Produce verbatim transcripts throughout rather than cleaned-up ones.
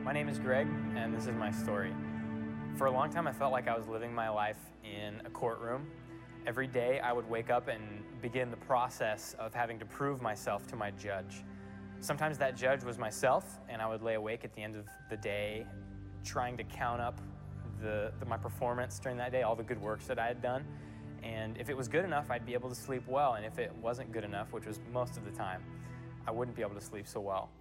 My name is Greg, and this is my story. For a long time, I felt like I was living my life in a courtroom. Every day, I would wake up and begin the process of having to prove myself to my judge. Sometimes that judge was myself, and I would lay awake at the end of the day trying to count up the, the, my performance during that day, all the good works that I had done. And if it was good enough, I'd be able to sleep well. And if it wasn't good enough, which was most of the time, I wouldn't be able to sleep so well.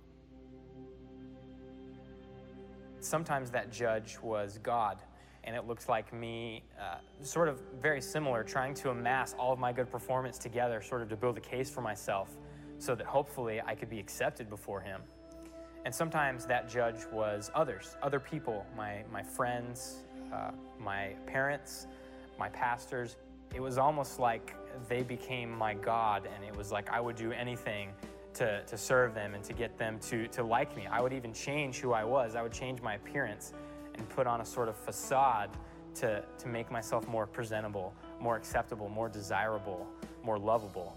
Sometimes that judge was God, and it looks like me, uh, sort of very similar, trying to amass all of my good performance together, sort of to build a case for myself so that hopefully I could be accepted before him. And sometimes that judge was others, other people, my, my friends, uh, my parents, my pastors. It was almost like they became my God, and it was like I would do anything to, to serve them and to get them to, to like me. I would even change who I was. I would change my appearance and put on a sort of facade to, to make myself more presentable, more acceptable, more desirable, more lovable.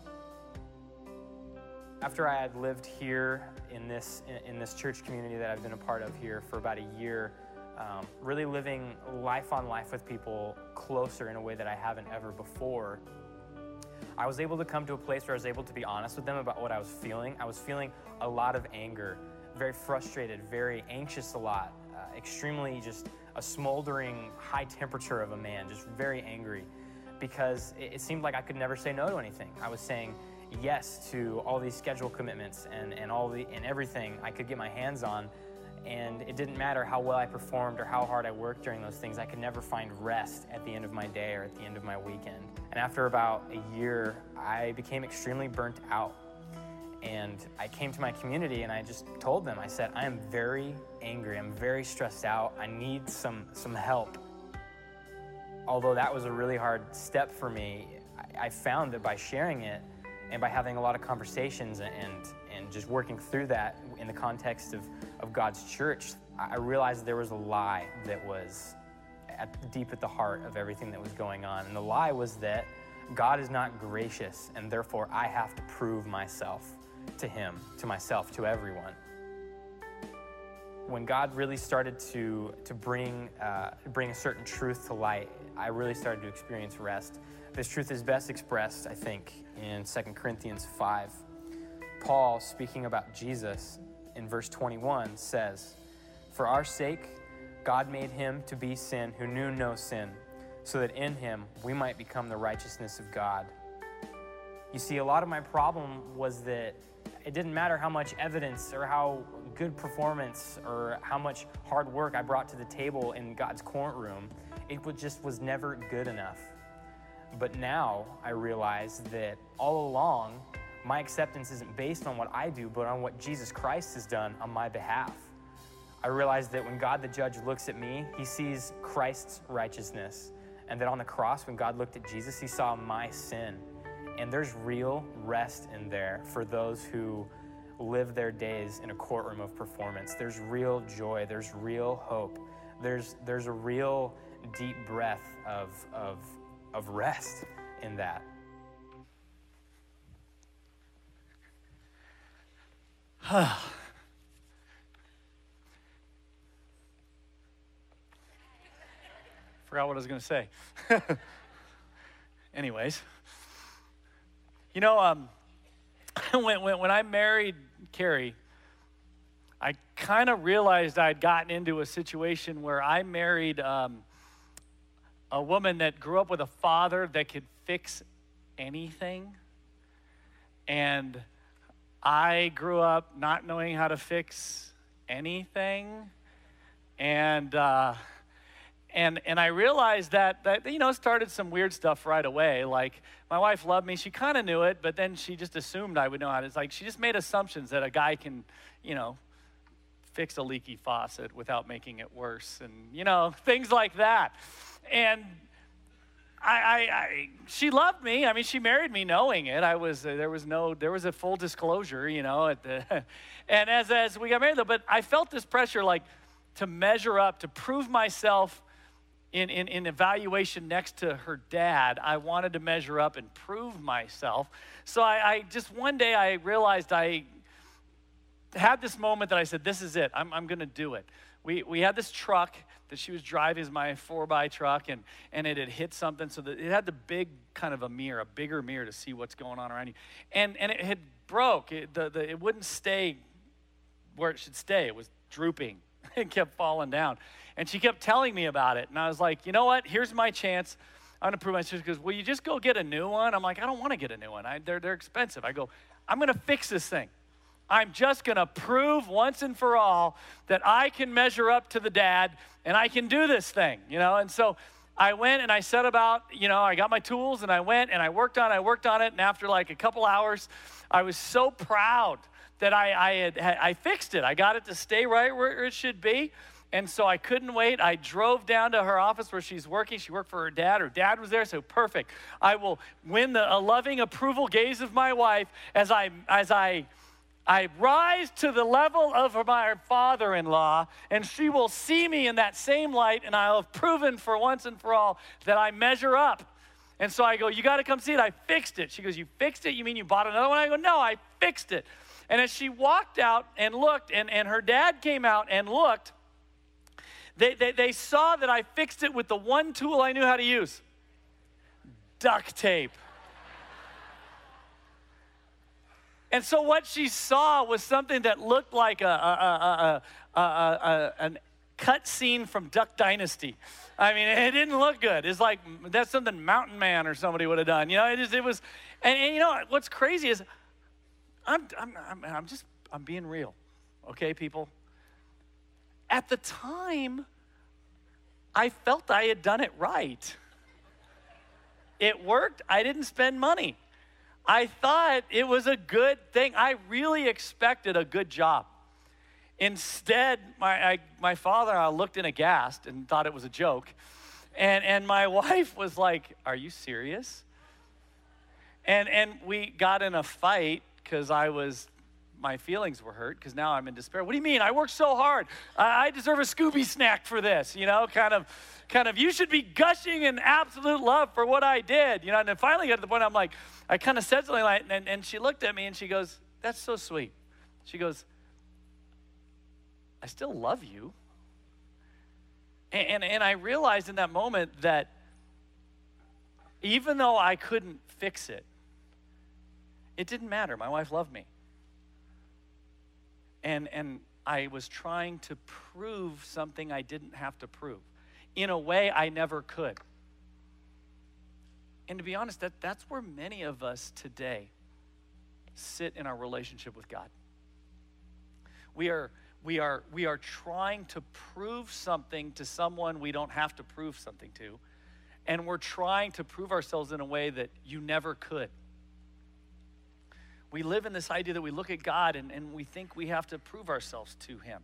After I had lived here in this, in, in this church community that I've been a part of here for about a year, um, really living life on life with people closer in a way that I haven't ever before, I was able to come to a place where I was able to be honest with them about what I was feeling. I was feeling a lot of anger, very frustrated, very anxious a lot, uh, extremely just a smoldering high temperature of a man, just very angry, because it, it seemed like I could never say no to anything. I was saying yes to all these schedule commitments and, and all the and everything I could get my hands on, and it didn't matter how well I performed or how hard I worked during those things. I could never find rest at the end of my day or at the end of my weekend. And after about a year, I became extremely burnt out. And I came to my community and I just told them, I said, I am very angry, I'm very stressed out, I need some, some help. Although that was a really hard step for me, I, I found that by sharing it and by having a lot of conversations and, and just working through that in the context of, of God's church, I realized there was a lie that was at, deep at the heart of everything that was going on. And the lie was that God is not gracious, and therefore I have to prove myself to him, to myself, to everyone. When God really started to, to bring, uh, bring a certain truth to light, I really started to experience rest. This truth is best expressed, I think, in Second Corinthians five. Paul, speaking about Jesus in verse twenty-one, says, "For our sake, God made him to be sin who knew no sin, so that in him we might become the righteousness of God." You see, a lot of my problem was that it didn't matter how much evidence or how good performance or how much hard work I brought to the table in God's courtroom, it was just was never good enough. But now I realize that all along, my acceptance isn't based on what I do, but on what Jesus Christ has done on my behalf. I realize that when God the judge looks at me, he sees Christ's righteousness. And that on the cross, when God looked at Jesus, he saw my sin. And there's real rest in there for those who live their days in a courtroom of performance. There's real joy. There's real hope. There's, there's a real deep breath of, of, of rest in that. Forgot what I was going to say. Anyways, you know, um, when, when, when I married Carrie, I kind of realized I'd gotten into a situation where I married um, a woman that grew up with a father that could fix anything. And I grew up not knowing how to fix anything. And, uh, And and I realized that, that, you know, started some weird stuff right away. Like, my wife loved me. She kind of knew it, but then she just assumed I would know how to. It's like she just made assumptions that a guy can, you know, fix a leaky faucet without making it worse, and, you know, things like that. And I, I, I she loved me. I mean, she married me knowing it. I was uh, there was no there was a full disclosure, you know, at the and as as we got married though, but I felt this pressure, like, to measure up, to prove myself. In, in, in evaluation next to her dad, I wanted to measure up and prove myself. So I, I just one day I realized I had this moment that I said, this is it. I'm, I'm going to do it. We, we had this truck that she was driving, is my four by truck, and, and it had hit something. So that it had the big kind of a mirror, a bigger mirror to see what's going on around you. And, and it had broke. It, the, the, it wouldn't stay where it should stay. It was drooping. It kept falling down. And she kept telling me about it. And I was like, you know what? Here's my chance. I'm going to prove myself. She goes, will you just go get a new one? I'm like, I don't want to get a new one. I, they're, they're expensive. I go, I'm going to fix this thing. I'm just going to prove once and for all that I can measure up to the dad and I can do this thing, you know? And so I went and I set about, you know, I got my tools and I went and I worked on it, I worked on it. And after like a couple hours, I was so proud that I, I had, I fixed it. I got it to stay right where it should be. And so I couldn't wait. I drove down to her office where she's working. She worked for her dad. Her dad was there, so perfect. I will win the a loving approval gaze of my wife as I, as I, I rise to the level of my father-in-law, and she will see me in that same light, and I'll have proven for once and for all that I measure up. And so I go, you got to come see it. I fixed it. She goes, you fixed it? You mean you bought another one? I go, no, I fixed it. And as she walked out and looked, and, and her dad came out and looked, they, they, they saw that I fixed it with the one tool I knew how to use, duct tape. And so what she saw was something that looked like a, a, a, a, a, a, a cut scene from Duck Dynasty. I mean, it didn't look good. It's like, that's something Mountain Man or somebody would have done. You know, it, just, it was, and, and you know, what's crazy is, I'm, I'm, I'm, I'm just, I'm being real, okay, people? At the time, I felt I had done it right. It worked. I didn't spend money. I thought it was a good thing. I really expected a good job. Instead, my, I, my father-in-law looked in aghast and thought it was a joke. And, and my wife was like, are you serious? And, and we got in a fight because I was, my feelings were hurt because now I'm in despair. What do you mean? I worked so hard. I, I deserve a Scooby snack for this, you know, kind of, kind of, you should be gushing in absolute love for what I did, you know. And then finally got to the point I'm like, I kind of said something like, and, and she looked at me and she goes, that's so sweet. She goes, I still love you. And, and, and I realized in that moment that even though I couldn't fix it, it didn't matter. My wife loved me. And, and I was trying to prove something I didn't have to prove in a way I never could. And to be honest, that, that's where many of us today sit in our relationship with God. We are, we are, we are trying to prove something to someone we don't have to prove something to, and we're trying to prove ourselves in a way that you never could. We live in this idea that we look at God and, and we think we have to prove ourselves to him.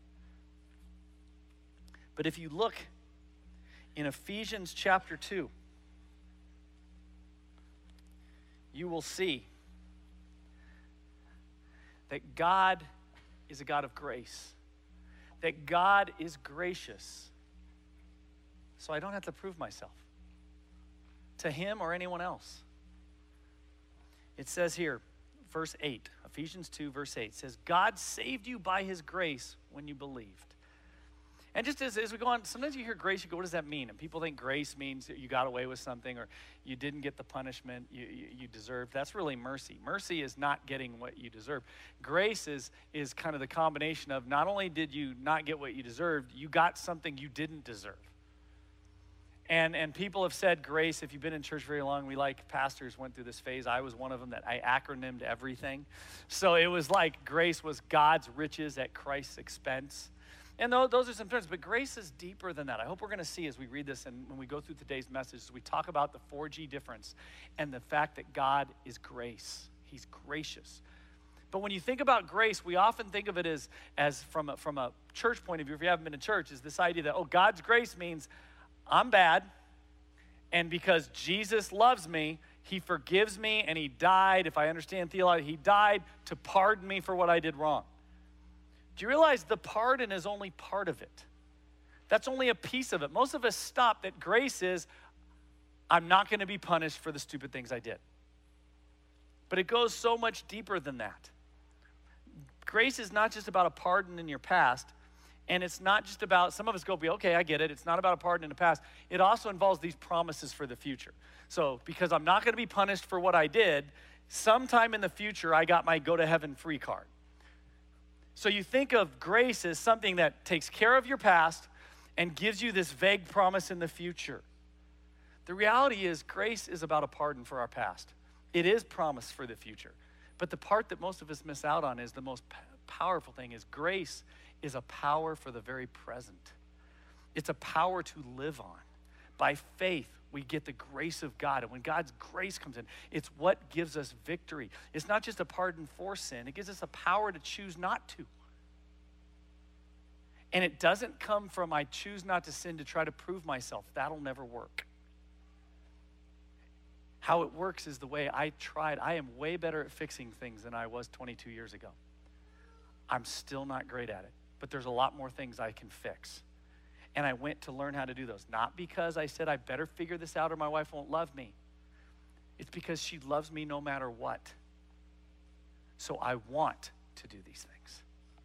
But if you look in Ephesians chapter two, you will see that God is a God of grace, that God is gracious. So I don't have to prove myself to him or anyone else. It says here, verse eight, Ephesians two, verse eight, says, God saved you by his grace when you believed. And just as, as we go on, sometimes you hear grace, you go, what does that mean? And people think grace means you got away with something or you didn't get the punishment you, you, you deserved. That's really mercy. Mercy is not getting what you deserve. Grace is, is kind of the combination of not only did you not get what you deserved, you got something you didn't deserve. And and people have said grace, if you've been in church very long, we like pastors went through this phase. I was one of them that I acronymed everything. So it was like grace was God's riches at Christ's expense. And those are some terms, but grace is deeper than that. I hope we're going to see as we read this and when we go through today's message, as we talk about the four G difference and the fact that God is grace. He's gracious. But when you think about grace, we often think of it as, as from, a, from a church point of view, if you haven't been in church, is this idea that, oh, God's grace means I'm bad, and because Jesus loves me, he forgives me, and he died, if I understand theology, he died to pardon me for what I did wrong. Do you realize the pardon is only part of it? That's only a piece of it. Most of us stop that grace is, I'm not going to be punished for the stupid things I did. But it goes so much deeper than that. grace is not just about a pardon in your past, and it's not just about, some of us go, okay, I get it. It's not about a pardon in the past. It also involves these promises for the future. So because I'm not going to be punished for what I did, sometime in the future, I got my go to heaven free card. So you think of grace as something that takes care of your past and gives you this vague promise in the future. The reality is grace is about a pardon for our past. It is promise for the future. But the part that most of us miss out on is the most p- powerful thing is grace is a power for the very present. It's a power to live on. By faith, we get the grace of God. And when God's grace comes in, it's what gives us victory. It's not just a pardon for sin. It gives us a power to choose not to. And it doesn't come from I choose not to sin to try to prove myself. That'll never work. How it works is the way I tried. I am way better at fixing things than I was twenty-two years ago. I'm still not great at it, but there's a lot more things I can fix. And I went to learn how to do those. Not because I said I better figure this out or my wife won't love me. It's because she loves me no matter what. So I want to do these things.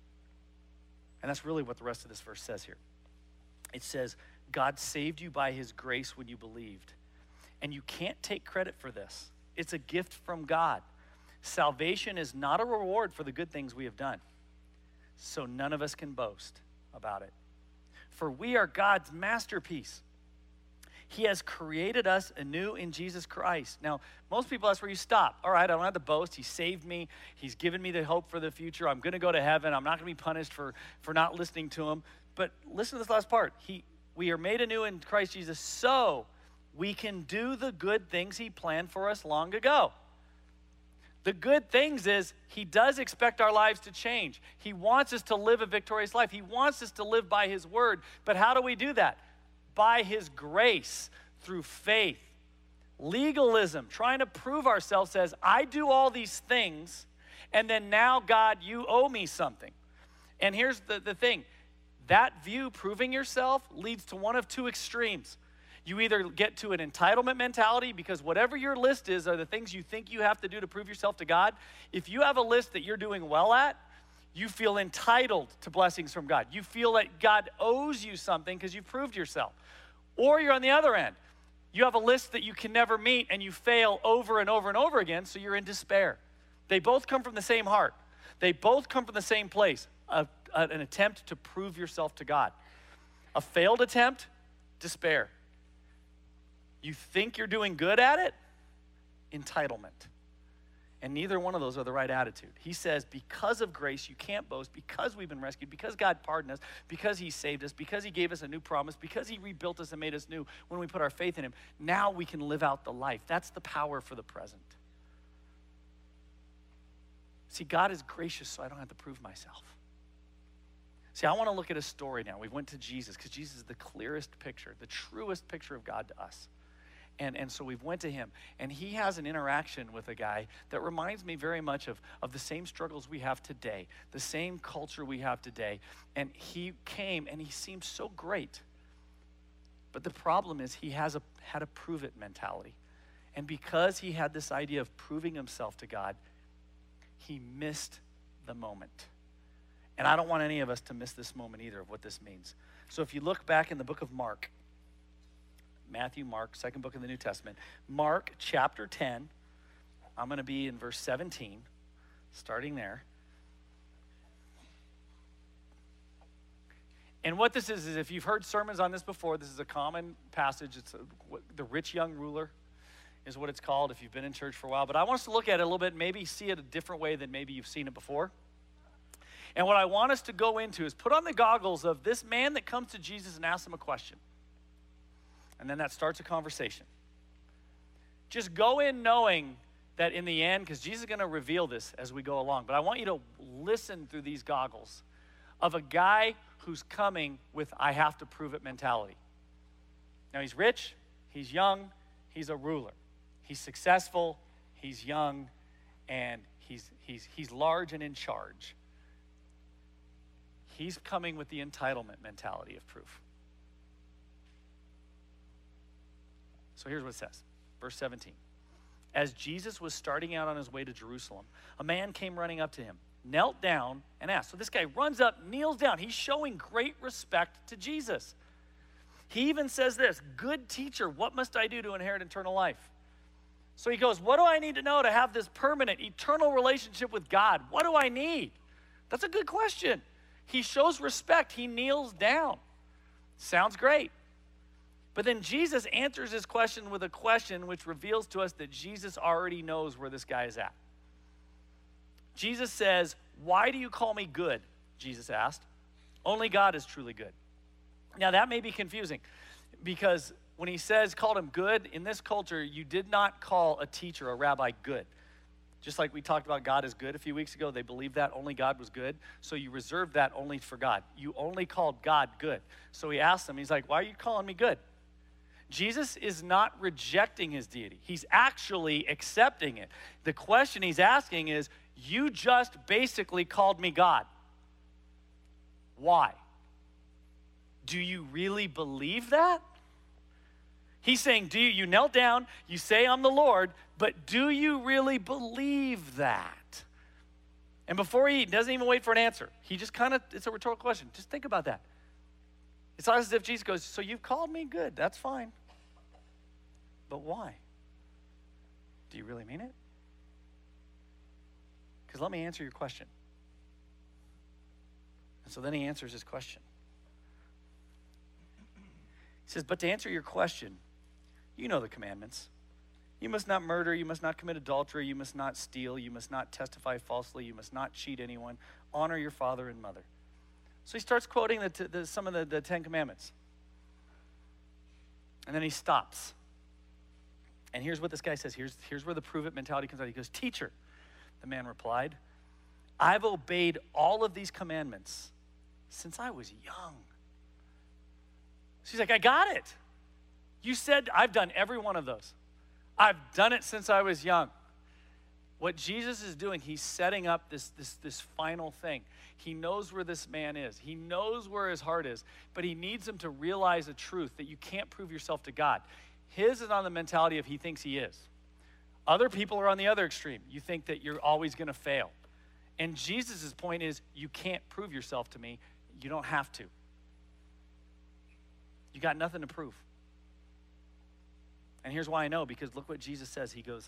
And that's really what the rest of this verse says here. It says, God saved you by his grace when you believed. And you can't take credit for this. It's a gift from God. Salvation is not a reward for the good things we have done. So none of us can boast about it. For we are God's masterpiece. He has created us anew in Jesus Christ. Now, most people, that's where you stop. All right, I don't have to boast. He saved me. He's given me the hope for the future. I'm going to go to heaven. I'm not going to be punished for, for not listening to him. But listen to this last part. He, we are made anew in Christ Jesus so we can do the good things he planned for us long ago. The good things is he does expect our lives to change. He wants us to live a victorious life. He wants us to live by his word. But how do we do that? By his grace, through faith. Legalism, trying to prove ourselves, says, I do all these things, and then now, God, you owe me something. And here's the, the thing. That view, proving yourself, leads to one of two extremes. You either get to an entitlement mentality because whatever your list is are the things you think you have to do to prove yourself to God. If you have a list that you're doing well at, you feel entitled to blessings from God. You feel that God owes you something because you've proved yourself. Or you're on the other end. You have a list that you can never meet and you fail over and over and over again, so you're in despair. They both come from the same heart. They both come from the same place, a, a, an attempt to prove yourself to God. A failed attempt, despair. You think you're doing good at it? Entitlement. And neither one of those are the right attitude. He says, because of grace, you can't boast, because we've been rescued, because God pardoned us, because he saved us, because he gave us a new promise, because he rebuilt us and made us new when we put our faith in him. Now we can live out the life. That's the power for the present. See, God is gracious, so I don't have to prove myself. See, I want to look at a story now. We went to Jesus, because Jesus is the clearest picture, the truest picture of God to us. And, and so we went to him, and he has an interaction with a guy that reminds me very much of, of the same struggles we have today, the same culture we have today. And he came, and he seemed so great. But the problem is he has a, had a prove-it mentality. And because he had this idea of proving himself to God, he missed the moment. And I don't want any of us to miss this moment either of what this means. So if you look back in the book of Mark, Matthew, Mark, second book of the New Testament. Mark chapter ten, I'm going to be in verse seventeen, starting there. And what this is, is if you've heard sermons on this before, this is a common passage. It's a, the rich young ruler is what it's called if you've been in church for a while. But I want us to look at it a little bit, maybe see it a different way than maybe you've seen it before. And what I want us to go into is put on the goggles of this man that comes to Jesus and asks him a question. And then that starts a conversation. Just go in knowing that in the end, because Jesus is going to reveal this as we go along, but I want you to listen through these goggles of a guy who's coming with I have to prove it mentality. Now he's rich, he's young, he's a ruler. He's successful, he's young, and he's, he's, he's large and in charge. He's coming with the entitlement mentality of proof. So here's what it says, verse seventeen. As Jesus was starting out on his way to Jerusalem, a man came running up to him. knelt down and asked. So this guy runs up, kneels down. He's showing great respect to Jesus. He even says this, good teacher, what must I do to inherit eternal life? So he goes, what do I need to know to have this permanent, eternal relationship with God? What do I need? That's a good question. He shows respect. He kneels down. Sounds great. But then Jesus answers his question with a question which reveals to us that Jesus already knows where this guy is at. Jesus says, why do you call me good? Jesus asked. Only God is truly good. Now that may be confusing because when he says, called him good, in this culture, you did not call a teacher, a rabbi, good. Just like we talked about God is good a few weeks ago, they believed that only God was good. So you reserved that only for God. You only called God good. So he asked him, he's like, why are you calling me good? Jesus is not rejecting his deity. He's actually accepting it. The question he's asking is, you just basically called me God. Why? Do you really believe that? He's saying, do you, you knelt down, you say I'm the Lord, but do you really believe that? And before he doesn't even wait for an answer, he just kind of, it's a rhetorical question. Just think about that. It's not as if Jesus goes, so you've called me good, that's fine. But why? Do you really mean it? Because let me answer your question. And so then he answers his question. He says, but to answer your question, you know the commandments. You must not murder, you must not commit adultery, you must not steal, you must not testify falsely, you must not cheat anyone, honor your father and mother. So he starts quoting the, the, some of the, the Ten Commandments. And then he stops. And here's what this guy says. Here's, here's where the prove it mentality comes out. He goes, teacher, the man replied, I've obeyed all of these commandments since I was young. She's like, I got it. You said I've done every one of those. I've done it since I was young. What Jesus is doing, he's setting up this, this, this final thing. He knows where this man is. He knows where his heart is, but he needs him to realize the truth that you can't prove yourself to God. His is on the mentality of he thinks he is. Other people are on the other extreme. You think that you're always going to fail. And Jesus' point is, you can't prove yourself to me. You don't have to. You got nothing to prove. And here's why I know, because look what Jesus says. He goes,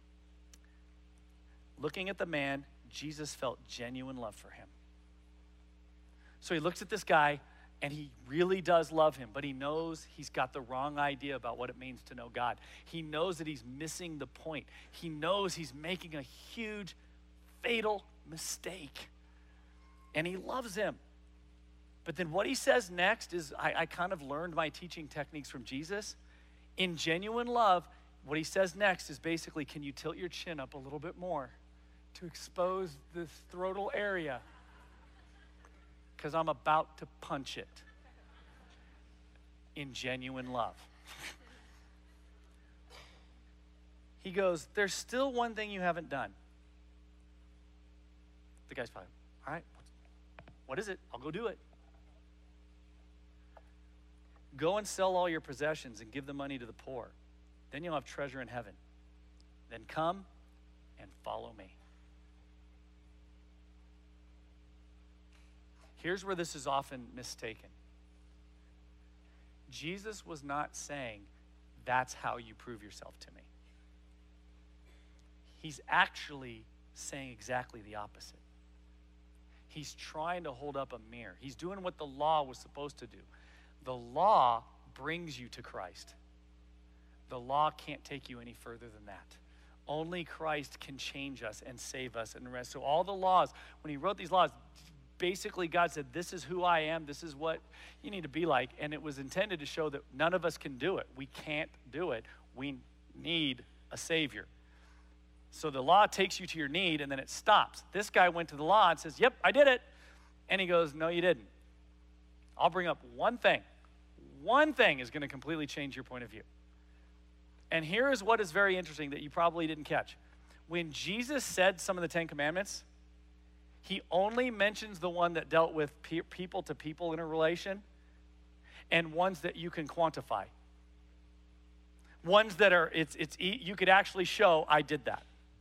looking at the man, Jesus felt genuine love for him. So he looks at this guy, and he really does love him, but he knows he's got the wrong idea about what it means to know God. He knows that he's missing the point. He knows he's making a huge, fatal mistake. And he loves him. But then what he says next is, I, I kind of learned my teaching techniques from Jesus. In genuine love, what he says next is basically, can you tilt your chin up a little bit more to expose this throatal area? Because I'm about to punch it in genuine love. He goes, there's still one thing you haven't done. The guy's probably, all right, what is it? I'll go do it. Go and sell all your possessions and give the money to the poor. Then you'll have treasure in heaven. Then come and follow me. Here's where this is often mistaken. Jesus was not saying, that's how you prove yourself to me. He's actually saying exactly the opposite. He's trying to hold up a mirror. He's doing what the law was supposed to do. The law brings you to Christ. The law can't take you any further than that. Only Christ can change us and save us and rest. So all the laws, when he wrote these laws, basically God said, this is who I am, this is what you need to be like. And it was intended to show that none of us can do it. We can't do it. We need a Savior. So the law takes you to your need and then it stops. This guy went to the law and says, yep, I did it. And he goes, no, you didn't. I'll bring up one thing. One thing is going to completely change your point of view. And here is what is very interesting that you probably didn't catch. When Jesus said some of the Ten Commandments, he only mentions the one that dealt with pe- people to people interrelation and ones that you can quantify. Ones that are, it's, it's, you could actually show, I did that.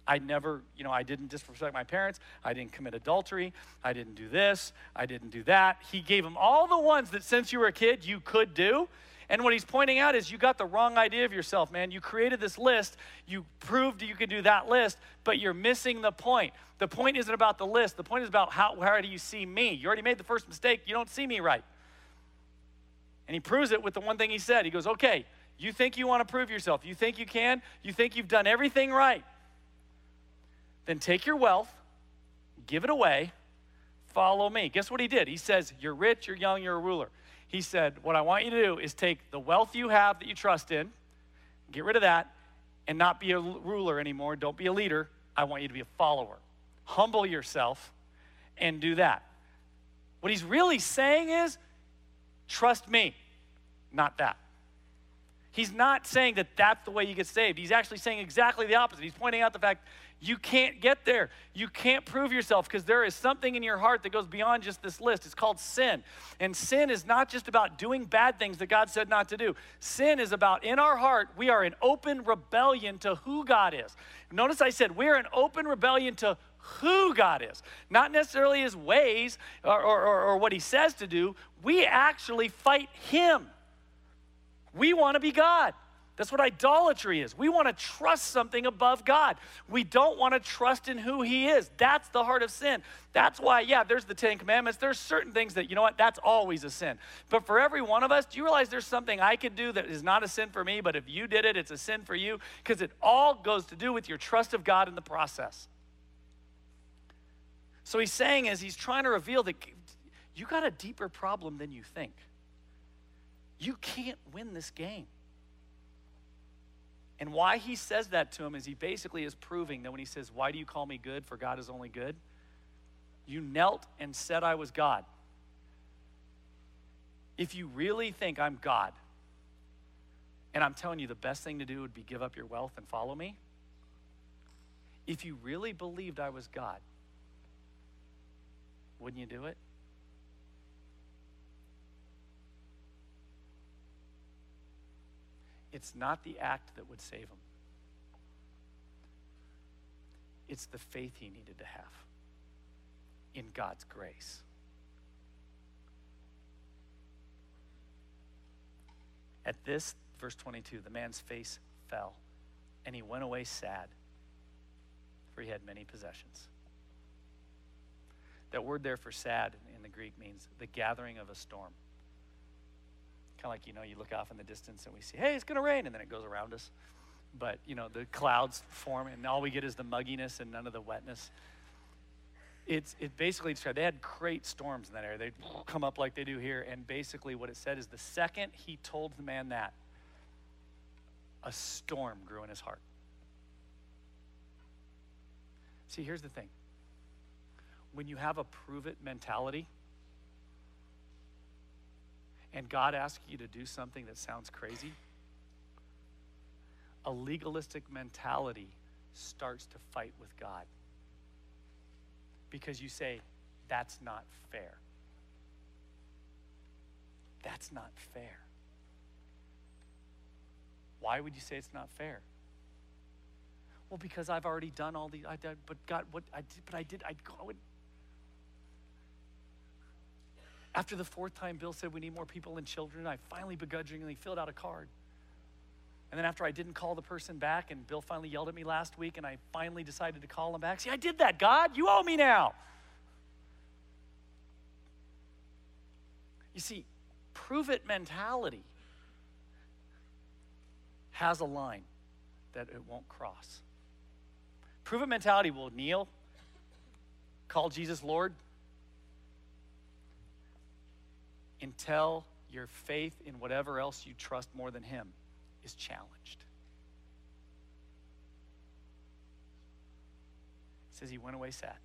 I never, you know, I didn't disrespect my parents. I didn't commit adultery. I didn't do this. I didn't do that. He gave him all the ones that since you were a kid, you could do. And what he's pointing out is you got the wrong idea of yourself, man. You created this list. You proved you could do that list, but you're missing the point. The point isn't about the list. The point is about how, how do you see me? You already made the first mistake. You don't see me right. And he proves it with the one thing he said. He goes, okay, you think you want to prove yourself. You think you can. You think you've done everything right. Then take your wealth, give it away, follow me. Guess what he did? He says, you're rich, you're young, you're a ruler. He said, what I want you to do is take the wealth you have that you trust in, get rid of that, and not be a ruler anymore. Don't be a leader. I want you to be a follower. Humble yourself and do that. What he's really saying is, trust me, not that. He's not saying that that's the way you get saved. He's actually saying exactly the opposite. He's pointing out the fact you can't get there. You can't prove yourself because there is something in your heart that goes beyond just this list. It's called sin. And sin is not just about doing bad things that God said not to do. Sin is about, in our heart, we are in open rebellion to who God is. Notice I said we're in open rebellion to who God is. Not necessarily his ways or, or, or, or what he says to do. We actually fight him. We want to be God. That's what idolatry is. We want to trust something above God. We don't want to trust in who he is. That's the heart of sin. That's why, yeah, there's the Ten Commandments. There's certain things that, you know what, that's always a sin. But for every one of us, do you realize there's something I could do that is not a sin for me, but if you did it, it's a sin for you? Because it all goes to do with your trust of God in the process. So he's saying is he's trying to reveal that you got a deeper problem than you think. You can't win this game. And why he says that to him is he basically is proving that when he says, why do you call me good, for God is only good? You knelt and said I was God. If you really think I'm God, and I'm telling you the best thing to do would be give up your wealth and follow me, if you really believed I was God, wouldn't you do it? It's not the act that would save him. It's the faith he needed to have in God's grace. At this, verse twenty-two, the man's face fell, and he went away sad, for he had many possessions. That word there for sad in the Greek means the gathering of a storm. Kind of like, you know, you look off in the distance and we see, hey, it's going to rain, and then it goes around us. But, you know, the clouds form, and all we get is the mugginess and none of the wetness. It's it basically described, they had great storms in that area. They'd come up like they do here, and basically what it said is the second he told the man that, a storm grew in his heart. See, here's the thing. When you have a prove-it mentality, and God asks you to do something that sounds crazy, a legalistic mentality starts to fight with God. Because you say, that's not fair. That's not fair. Why would you say it's not fair? Well, because I've already done all the, I did, but God, what I did, but I did, I, I would, after the fourth time Bill said we need more people and children, I finally begrudgingly filled out a card. And then after I didn't call the person back and Bill finally yelled at me last week and I finally decided to call him back. See, I did that, God. You owe me now. You see, prove-it mentality has a line that it won't cross. Prove-it mentality will kneel, call Jesus Lord, until your faith in whatever else you trust more than him is challenged. It says he went away sad.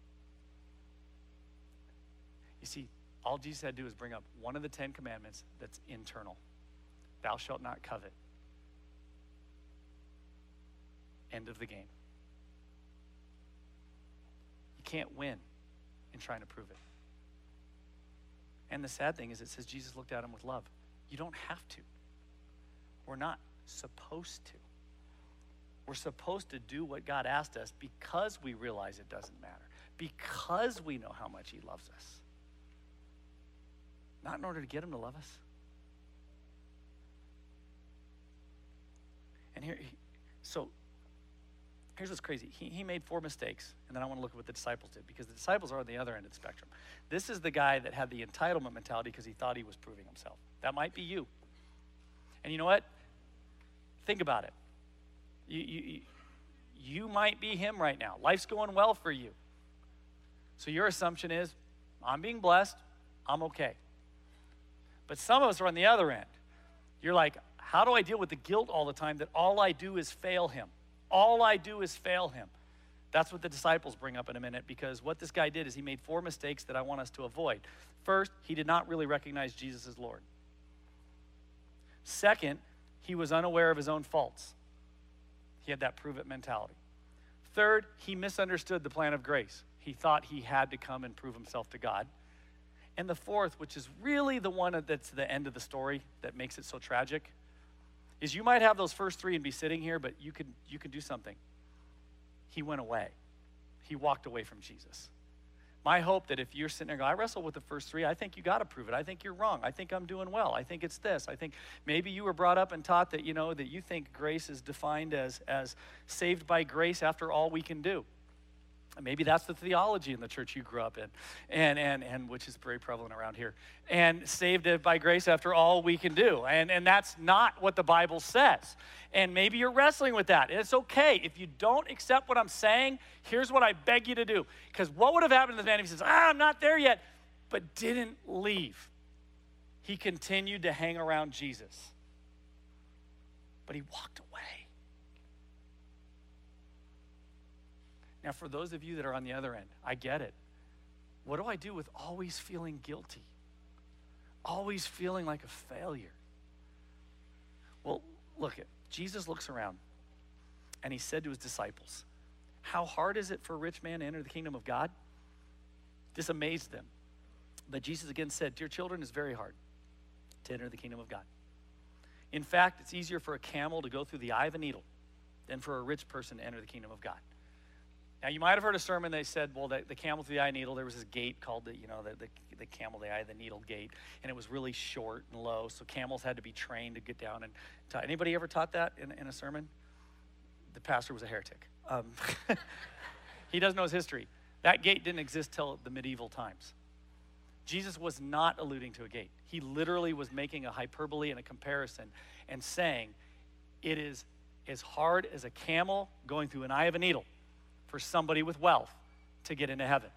You see, all Jesus had to do is bring up one of the Ten Commandments that's internal. Thou shalt not covet. End of the game. You can't win in trying to prove it. And the sad thing is it says Jesus looked at him with love. You don't have to. We're not supposed to. We're supposed to do what God asked us because we realize it doesn't matter, because we know how much he loves us. Not in order to get him to love us. And here, so here's what's crazy. He, he made four mistakes, and then I want to look at what the disciples did, because the disciples are on the other end of the spectrum. This is the guy that had the entitlement mentality because he thought he was proving himself. That might be you. And you know what? Think about it. You, you, you might be him right now. Life's going well for you. So your assumption is, I'm being blessed, I'm okay. But some of us are on the other end. You're like, how do I deal with the guilt all the time that all I do is fail him? All I do is fail him. That's what the disciples bring up in a minute, because what this guy did is he made four mistakes that I want us to avoid. First, he did not really recognize Jesus as Lord. Second, he was unaware of his own faults. He had that prove it mentality. Third, he misunderstood the plan of grace. He thought he had to come and prove himself to God. And the fourth, which is really the one that's the end of the story that makes it so tragic, is you might have those first three and be sitting here, but you could, you could do something. He went away. He walked away from Jesus. My hope that if you're sitting there going, I wrestle with the first three, I think you got to prove it. I think you're wrong. I think I'm doing well. I think it's this. I think maybe you were brought up and taught that, you know, that you think grace is defined as, as saved by grace after all we can do. Maybe that's the theology in the church you grew up in, and and and which is very prevalent around here. And saved by grace after all we can do. And, and that's not what the Bible says. And maybe you're wrestling with that. It's okay. If you don't accept what I'm saying, here's what I beg you to do. Because what would have happened to this man if he says, ah, I'm not there yet, but didn't leave? He continued to hang around Jesus. But he walked away. Now, for those of you that are on the other end, I get it. What do I do with always feeling guilty? Always feeling like a failure? Well, look, at Jesus looks around, and he said to his disciples, how hard is it for a rich man to enter the kingdom of God? This amazed them. But Jesus again said, dear children, it's very hard to enter the kingdom of God. In fact, it's easier for a camel to go through the eye of a needle than for a rich person to enter the kingdom of God. Now, you might have heard a sermon, they said, well, the, the camel through the eye of the needle, there was this gate called the, you know, the, the, the camel, the eye of the needle gate, and it was really short and low, so camels had to be trained to get down and talk. Anybody ever taught that in, in a sermon? The pastor was a heretic. Um, he doesn't know his history. That gate didn't exist till the medieval times. Jesus was not alluding to a gate. He literally was making a hyperbole and a comparison and saying, it is as hard as a camel going through an eye of a needle for somebody with wealth to get into heaven.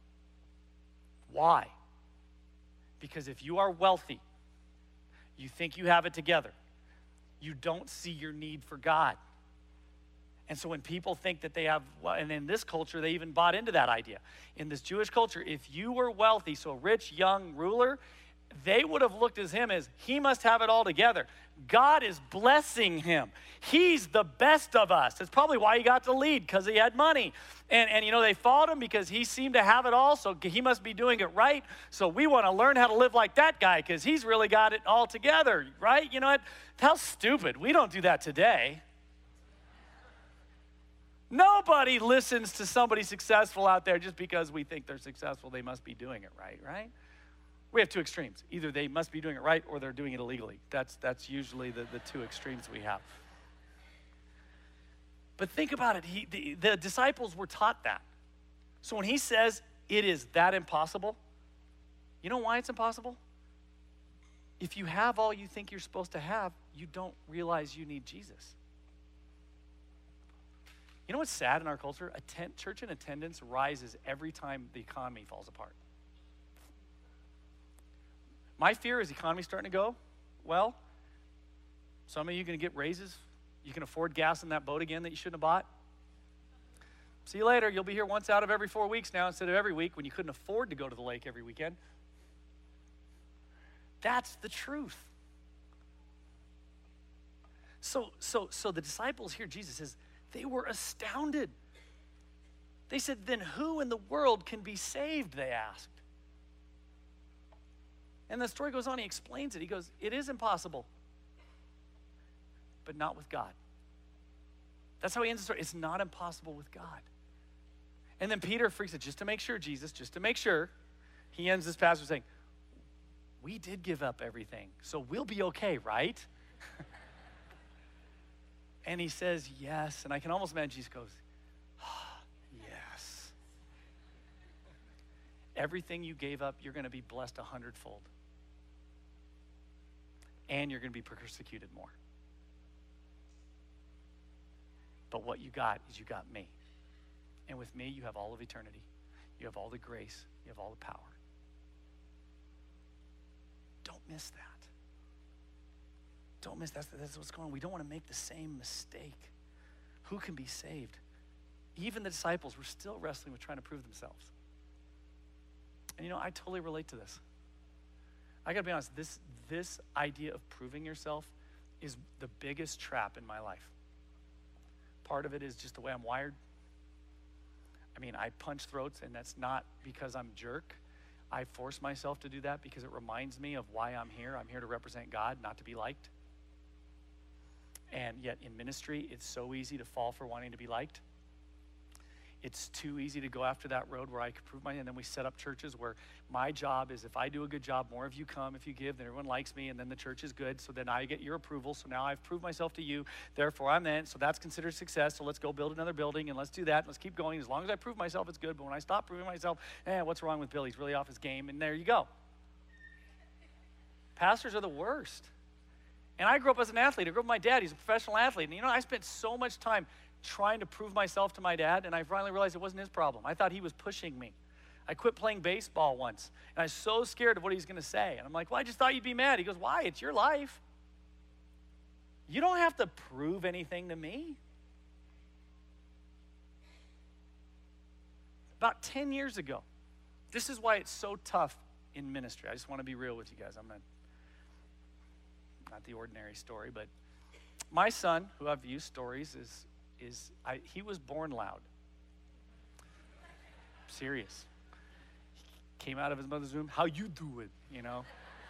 Why? Because if you are wealthy, you think you have it together, you don't see your need for God. And so when people think that they have, and in this culture, they even bought into that idea. In this Jewish culture, if you were wealthy, so rich, young ruler, they would have looked at him as, he must have it all together. God is blessing him. He's the best of us. That's probably why he got to lead, because he had money. And, and, you know, they followed him because he seemed to have it all, so he must be doing it right. So we want to learn how to live like that guy because he's really got it all together, right? You know what? How stupid. We don't do that today. Nobody listens to somebody successful out there just because we think they're successful. They must be doing it right, right? We have two extremes. Either they must be doing it right or they're doing it illegally. That's, that's usually the, the two extremes we have. But think about it. He, the, the disciples were taught that. So when he says it is that impossible, you know why it's impossible? If you have all you think you're supposed to have, you don't realize you need Jesus. You know what's sad in our culture? Attend, church and attendance rises every time the economy falls apart. My fear is the economy starting to go well. Some of you are going to get raises. You can afford gas in that boat again that you shouldn't have bought. See you later. You'll be here once out of every four weeks now instead of every week when you couldn't afford to go to the lake every weekend. That's the truth. So, so, so the disciples here, Jesus says, they were astounded. They said, then who in the world can be saved, they asked. And the story goes on, he explains it. He goes, it is impossible, but not with God. That's how he ends the story. It's not impossible with God. And then Peter freaks out, just to make sure, Jesus, just to make sure, he ends this passage saying, we did give up everything, so we'll be okay, right? And he says, yes. And I can almost imagine Jesus goes, oh, yes. Everything you gave up, you're going to be blessed a hundredfold. And you're going to be persecuted more. But what you got is you got me. And with me, you have all of eternity. You have all the grace. You have all the power. Don't miss that. Don't miss that. That's what's going on. We don't want to make the same mistake. Who can be saved? Even the disciples were still wrestling with trying to prove themselves. And you know, I totally relate to this. I got to be honest, this, this idea of proving yourself is the biggest trap in my life. Part of it is just the way I'm wired. I mean, I punch throats, and that's not because I'm a jerk. I force myself to do that because it reminds me of why I'm here. I'm here to represent God, not to be liked. And yet in ministry, it's so easy to fall for wanting to be liked. It's too easy to go after that road where I can prove my, and then we set up churches where my job is if I do a good job, more of you come. If you give, then everyone likes me, and then the church is good. So then I get your approval. So now I've proved myself to you. Therefore, I'm then. So that's considered success. So let's go build another building, and let's do that. Let's keep going. As long as I prove myself, it's good. But when I stop proving myself, eh, what's wrong with Billy? He's really off his game. And there you go. Pastors are the worst. And I grew up as an athlete. I grew up with my dad. He's a professional athlete. And you know, I spent so much time trying to prove myself to my dad, and I finally realized it wasn't his problem. I thought he was pushing me. I quit playing baseball once, and I was so scared of what he was going to say. And I'm like, well, I just thought you'd be mad. He goes, why? It's your life. You don't have to prove anything to me. About ten years ago, this is why it's so tough in ministry. I just want to be real with you guys. I'm not, not the ordinary story, but my son, who I've used stories, is is I, he was born loud. Serious. He came out of his mother's womb, how you doing, you know?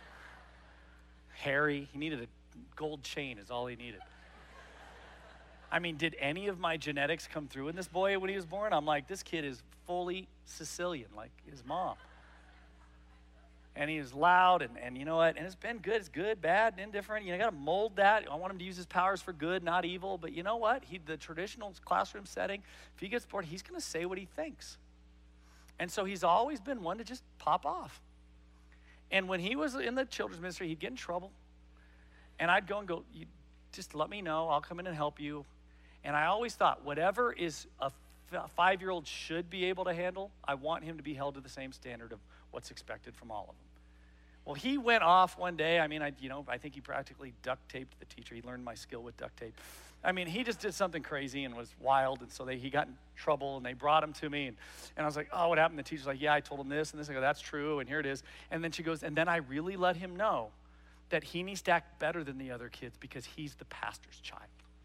Hairy, he needed a gold chain is all he needed. I mean, did any of my genetics come through in this boy when he was born? I'm like, this kid is fully Sicilian, like his mom. And he is loud, and, and you know what? And it's been good. It's good, bad, indifferent. You know, got to mold that. I want him to use his powers for good, not evil. But you know what? He, the traditional classroom setting, if he gets bored, he's going to say what he thinks. And so he's always been one to just pop off. And when he was in the children's ministry, he'd get in trouble. And I'd go and go, you just let me know. I'll come in and help you. And I always thought, whatever is a five-year-old should be able to handle, I want him to be held to the same standard of what's expected from all of them. Well, he went off one day. I mean, I, you know, I think he practically duct taped the teacher. He learned my skill with duct tape. I mean, he just did something crazy and was wild, and so they, he got in trouble, and they brought him to me, and, and I was like, oh, what happened? The teacher's like, yeah, I told him this and this. I go, that's true, and here it is. And then she goes, and then I really let him know that he needs to act better than the other kids because he's the pastor's child.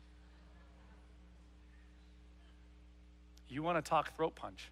You want to talk throat punch?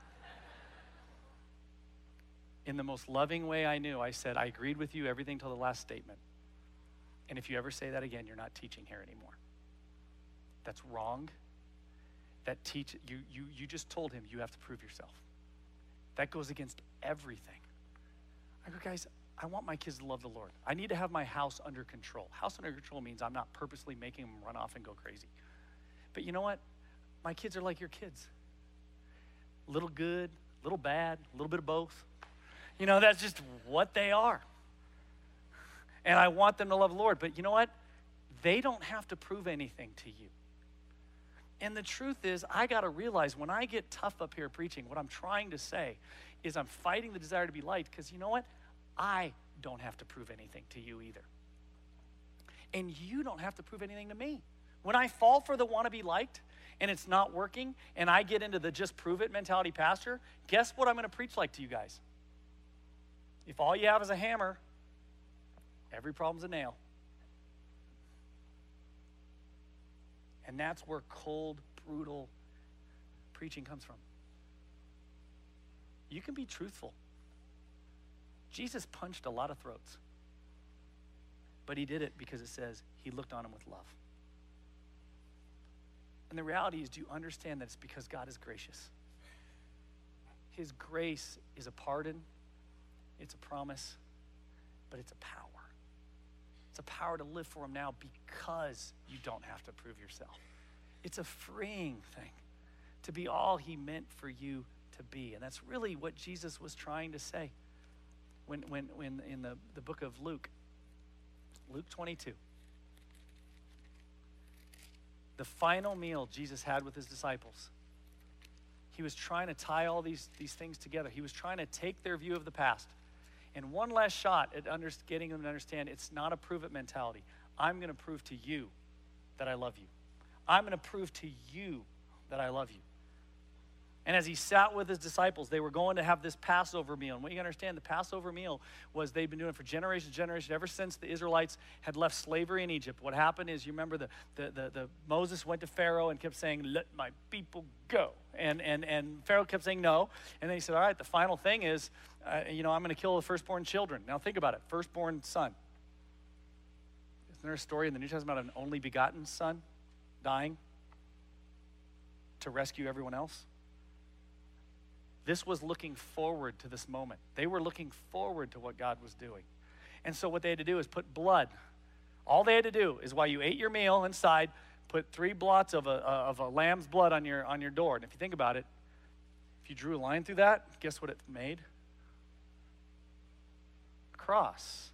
In the most loving way I knew, I said, I agreed with you everything till the last statement. And if you ever say that again, you're not teaching here anymore. That's wrong. That teach you you you just told him you have to prove yourself. That goes against everything. I go, guys, I want my kids to love the Lord. I need to have my house under control. House under control means I'm not purposely making them run off and go crazy. But you know what? My kids are like your kids. Little good, little bad, a little bit of both. You know, that's just what they are. And I want them to love the Lord. But you know what? They don't have to prove anything to you. And the truth is, I got to realize when I get tough up here preaching, what I'm trying to say is I'm fighting the desire to be liked because you know what? I don't have to prove anything to you either. And you don't have to prove anything to me. When I fall for the want to be liked and it's not working and I get into the just prove it mentality pastor, guess what I'm going to preach like to you guys? If all you have is a hammer, every problem's a nail. And that's where cold, brutal preaching comes from. You can be truthful. Jesus punched a lot of throats. But he did it because it says he looked on him with love. And the reality is, do you understand that it's because God is gracious? His grace is a pardon, it's a promise, but it's a power. It's a power to live for him now because you don't have to prove yourself. It's a freeing thing to be all he meant for you to be. And that's really what Jesus was trying to say when, when, when in the, the book of Luke, Luke twenty-two. The final meal Jesus had with his disciples. He was trying to tie all these, these things together. He was trying to take their view of the past and one last shot at under, getting them to understand it's not a prove it mentality. I'm going to prove to you that I love you. I'm going to prove to you that I love you. And as he sat with his disciples, they were going to have this Passover meal. And what you understand, the Passover meal was they've been doing it for generations, generations, ever since the Israelites had left slavery in Egypt. What happened is, you remember the, the, the, the Moses went to Pharaoh and kept saying, let my people go. And, and, and Pharaoh kept saying no. And then he said, all right, the final thing is, uh, you know, I'm going to kill the firstborn children. Now think about it, firstborn son. Isn't there a story in the New Testament about an only begotten son dying to rescue everyone else? This was looking forward to this moment. They were looking forward to what God was doing. And so what they had to do is put blood. All they had to do is while you ate your meal inside, put three blots of a, of a lamb's blood on your, on your door. And if you think about it, if you drew a line through that, guess what it made? A cross.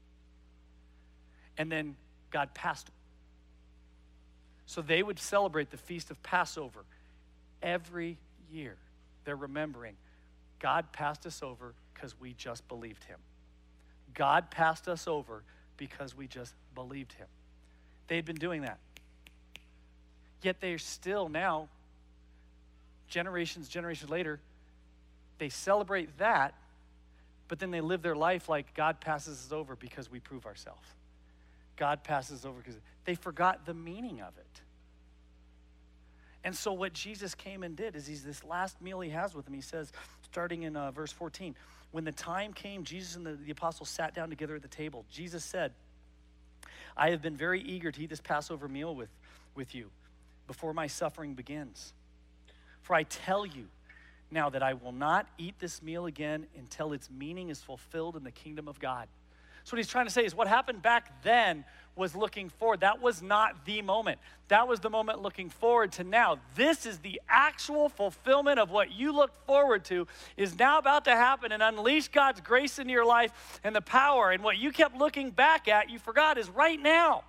And then God passed. So they would celebrate the Feast of Passover every year. They're remembering God passed us over because we just believed him. God passed us over because we just believed him. They'd been doing that. Yet they're still now, generations, generations later, they celebrate that, but then they live their life like God passes us over because we prove ourselves. God passes us over because they forgot the meaning of it. And so what Jesus came and did is he's this last meal he has with him. He says, starting in uh, verse fourteen, when the time came, Jesus and the, the apostles sat down together at the table. Jesus said, I have been very eager to eat this Passover meal with, with you before my suffering begins. For I tell you now that I will not eat this meal again until its meaning is fulfilled in the kingdom of God. So what he's trying to say is what happened back then was looking forward. That was not the moment. That was the moment looking forward to now. This is the actual fulfillment of what you looked forward to is now about to happen and unleash God's grace into your life and the power. And what you kept looking back at, you forgot, is right now.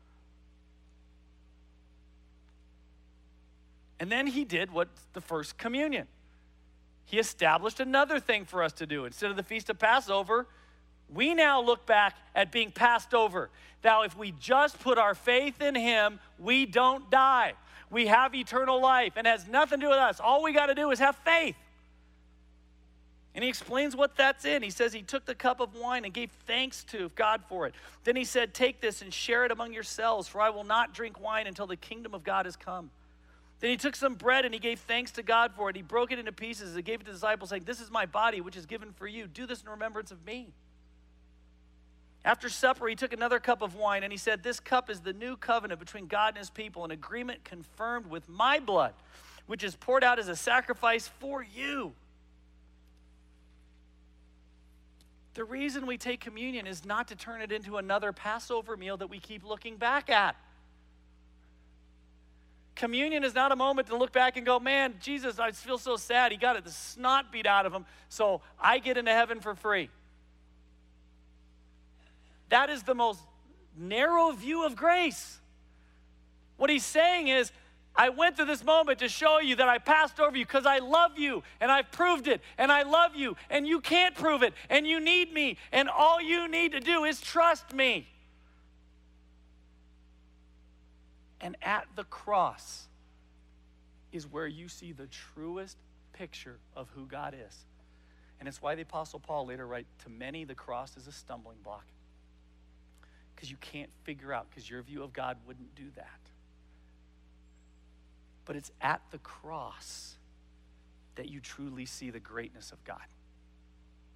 And then he did what's the first communion. He established another thing for us to do. Instead of the Feast of Passover, we now look back at being passed over. Now, if we just put our faith in him, we don't die. We have eternal life, and it has nothing to do with us. All we got to do is have faith. And he explains what that's in. He says he took the cup of wine and gave thanks to God for it. Then he said, take this and share it among yourselves, for I will not drink wine until the kingdom of God has come. Then he took some bread and he gave thanks to God for it. He broke it into pieces and gave it to the disciples, saying, this is my body, which is given for you. Do this in remembrance of me. After supper, he took another cup of wine, and he said, this cup is the new covenant between God and his people, an agreement confirmed with my blood, which is poured out as a sacrifice for you. The reason we take communion is not to turn it into another Passover meal that we keep looking back at. Communion is not a moment to look back and go, man, Jesus, I feel so sad. He got it, the snot beat out of him, so I get into heaven for free. That is the most narrow view of grace. What he's saying is, I went through this moment to show you that I passed over you because I love you, and I've proved it, and I love you, and you can't prove it, and you need me, and all you need to do is trust me. And at the cross is where you see the truest picture of who God is. And it's why the Apostle Paul later writes, to many the cross is a stumbling block. Because you can't figure out, because your view of God wouldn't do that. But it's at the cross that you truly see the greatness of God.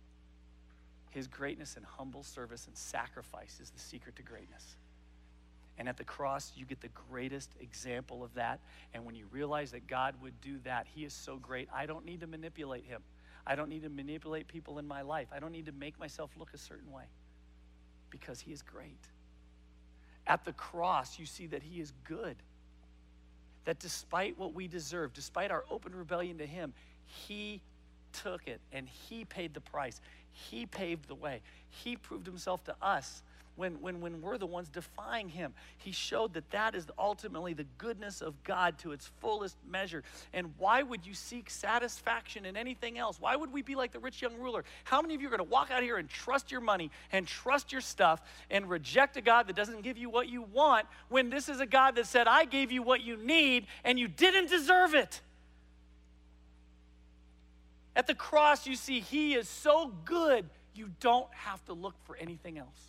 His greatness and humble service and sacrifice is the secret to greatness. And at the cross, you get the greatest example of that. And when you realize that God would do that, he is so great. I don't need to manipulate him. I don't need to manipulate people in my life. I don't need to make myself look a certain way because he is great. At the cross, you see that he is good. That despite what we deserve, despite our open rebellion to him, he took it and he paid the price. He paved the way. He proved himself to us when, when, when we're the ones defying him. He showed that that is ultimately the goodness of God to its fullest measure. And why would you seek satisfaction in anything else? Why would we be like the rich young ruler? How many of you are going to walk out here and trust your money and trust your stuff and reject a God that doesn't give you what you want when this is a God that said, I gave you what you need and you didn't deserve it? At the cross, you see he is so good, you don't have to look for anything else.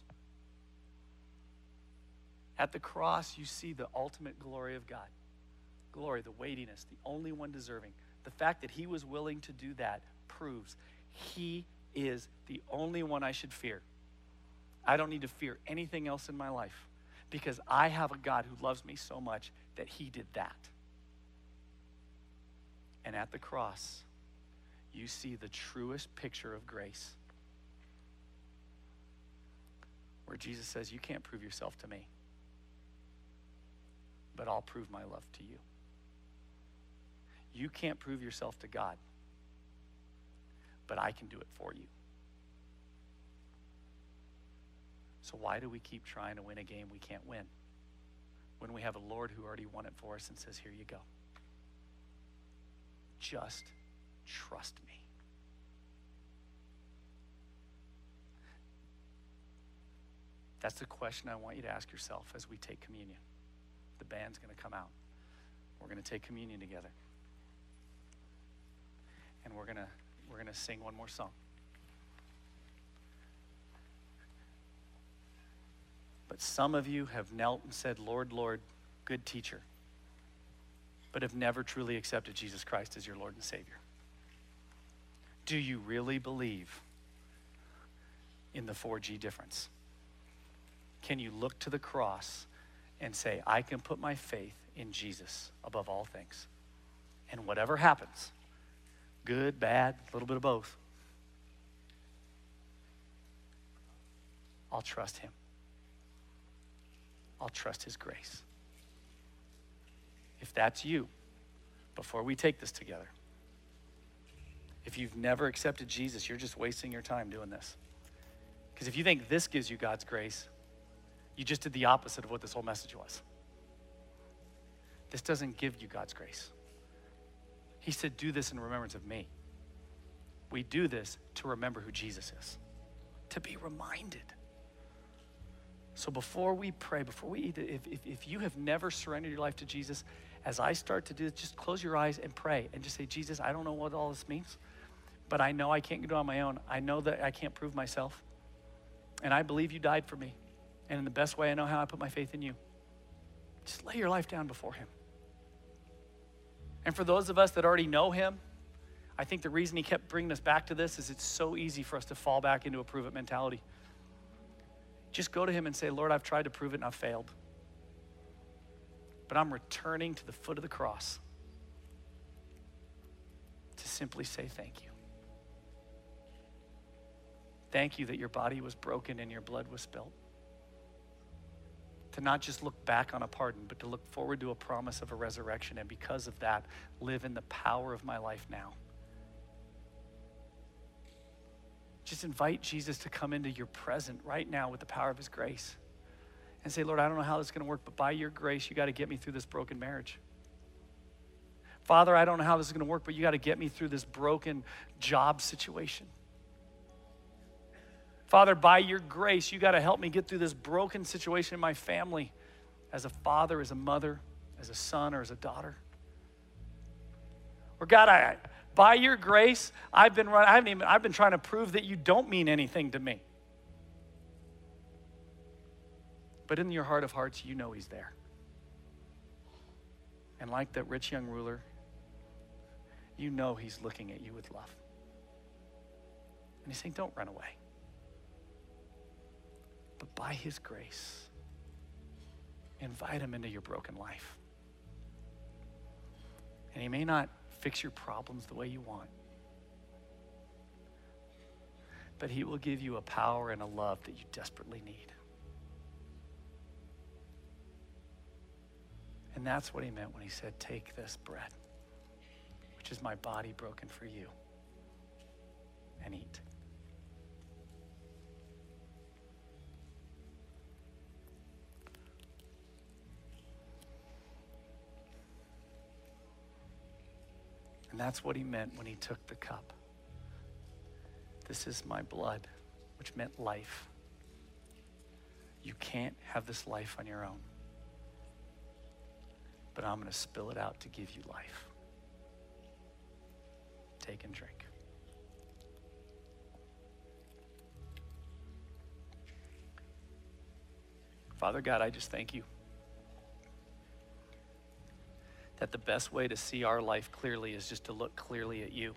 At the cross, you see the ultimate glory of God. Glory, the weightiness, the only one deserving. The fact that he was willing to do that proves he is the only one I should fear. I don't need to fear anything else in my life because I have a God who loves me so much that he did that. And at the cross, you see the truest picture of grace, where Jesus says, you can't prove yourself to me, but I'll prove my love to you. You can't prove yourself to God, but I can do it for you. So why do we keep trying to win a game we can't win when we have a Lord who already won it for us and says, here you go. Just trust me. That's the question I want you to ask yourself as we take communion. The band's going to come out. We're going to take communion together. And we're going to we're going to sing one more song. But some of you have knelt and said, Lord, Lord, good teacher, but have never truly accepted Jesus Christ as your Lord and Savior. Do you really believe in the four G difference? Can you look to the cross and say, I can put my faith in Jesus above all things? And whatever happens, good, bad, a little bit of both, I'll trust him. I'll trust his grace. If that's you, before we take this together, if you've never accepted Jesus, you're just wasting your time doing this. Because if you think this gives you God's grace, you just did the opposite of what this whole message was. This doesn't give you God's grace. He said, do this in remembrance of me. We do this to remember who Jesus is, to be reminded. So before we pray, before we eat, if, if, if you have never surrendered your life to Jesus, as I start to do this, just close your eyes and pray and just say, Jesus, I don't know what all this means, but I know I can't do it on my own. I know that I can't prove myself. And I believe you died for me. And in the best way I know how, I put my faith in you. Just lay your life down before him. And for those of us that already know him, I think the reason he kept bringing us back to this is it's so easy for us to fall back into a prove it mentality. Just go to him and say, Lord, I've tried to prove it and I've failed. But I'm returning to the foot of the cross to simply say thank you. Thank you that your body was broken and your blood was spilled. To not just look back on a pardon, but to look forward to a promise of a resurrection, and because of that, live in the power of my life now. Just invite Jesus to come into your present right now with the power of his grace and say, Lord, I don't know how this is going to work, but by your grace, you got to get me through this broken marriage. Father, I don't know how this is going to work, but you got to get me through this broken job situation. Father, by your grace, you got to help me get through this broken situation in my family as a father, as a mother, as a son, or as a daughter. Or God, I, by your grace, I've been run, I haven't even, I've been trying to prove that you don't mean anything to me. But in your heart of hearts, you know he's there. And like that rich young ruler, you know he's looking at you with love. And he's saying, don't run away. But by his grace, invite him into your broken life. And he may not fix your problems the way you want, but he will give you a power and a love that you desperately need. And that's what he meant when he said, take this bread, which is my body broken for you, and eat. And that's what he meant when he took the cup. This is my blood, which meant life. You can't have this life on your own, but I'm going to spill it out to give you life. Take and drink. Father God, I just thank you that the best way to see our life clearly is just to look clearly at you.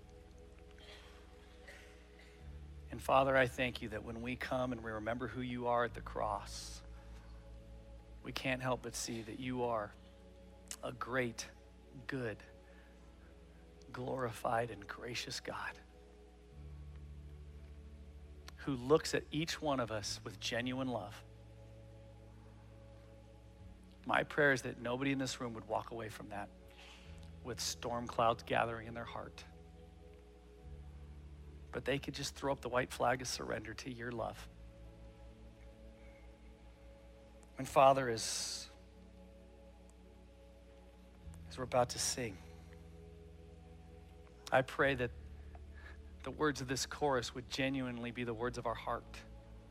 And Father, I thank you that when we come and we remember who you are at the cross, we can't help but see that you are a great, good, glorified, and gracious God who looks at each one of us with genuine love. My prayer is that nobody in this room would walk away from that with storm clouds gathering in their heart, but they could just throw up the white flag of surrender to your love. And Father, as, as we're about to sing, I pray that the words of this chorus would genuinely be the words of our heart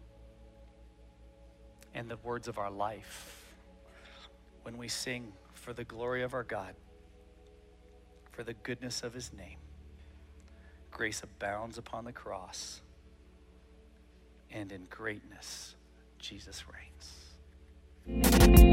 and the words of our life when we sing for the glory of our God, for the goodness of his name. Grace abounds upon the cross, and in greatness, Jesus reigns.